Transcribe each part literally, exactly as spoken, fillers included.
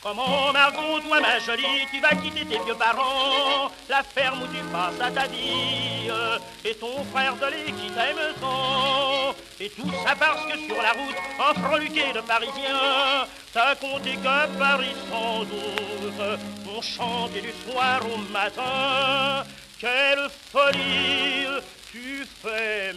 Comment, Margot, toi, ma jolie, tu vas quitter tes vieux parents, la ferme où tu passes à ta vie, et ton frère de lait qui t'aime tant. Et tout ça parce que sur la route, en freluqué de Parisiens, t'as compté que Paris sans doute, on chantait du soir au matin. Quelle folie tu fais,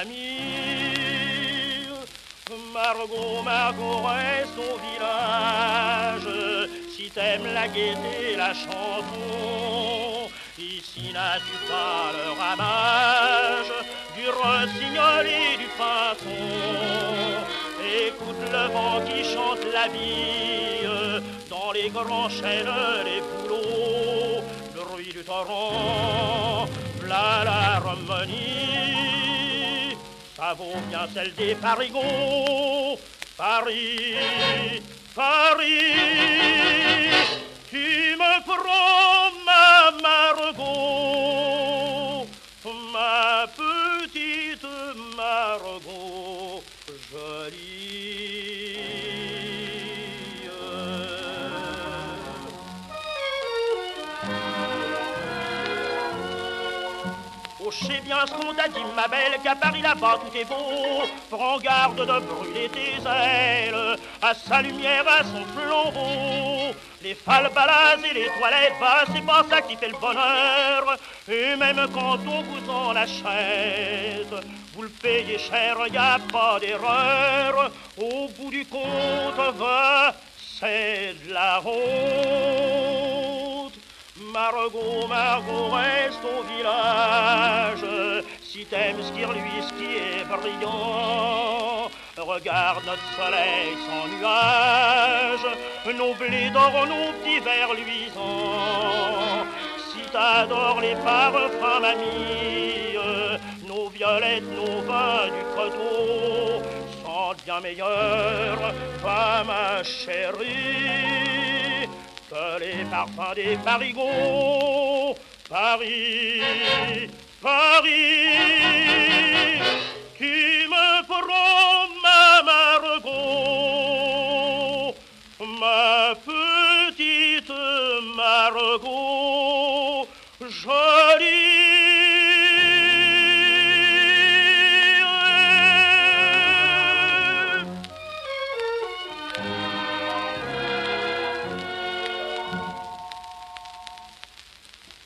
mamie. Margot, Margot, reste au village, si t'aimes la gaieté, la chanson. Ici n'as-tu pas le ramage du rossignol et du pinson. Écoute le vent qui chante la vie dans les grands chênes, les bouleaux, le bruit du torrent, v'là l'harmonie. Ça vaut bien celle des farigots. Paris, Paris, tu me prends ma Margot, ma petite Margot jolie. Oh, je sais bien ce qu'on t'a dit, ma belle, qu'à Paris là-bas tout est beau. Prends garde de brûler tes ailes à sa lumière, à son flambeau. Les falbalas et les toilettes, bah, c'est pas ça qui fait le bonheur. Et même quand on vous en la chaise, vous le payez cher, y a pas d'erreur. Au bout du compte, va, c'est de la honte. Margot, Margot, reste au village, si t'aimes ce qui reluit, ce qui est brillant. Regarde notre soleil sans nuages, nos blés d'or, nos petits vers luisants. Si t'adores les parfums, mamie, nos violettes, nos vins du coteau sentent bien meilleur, va ma chérie, que les parfums des farigots. Paris, Paris, tu me prends ma Margot, ma petite Margot jolie.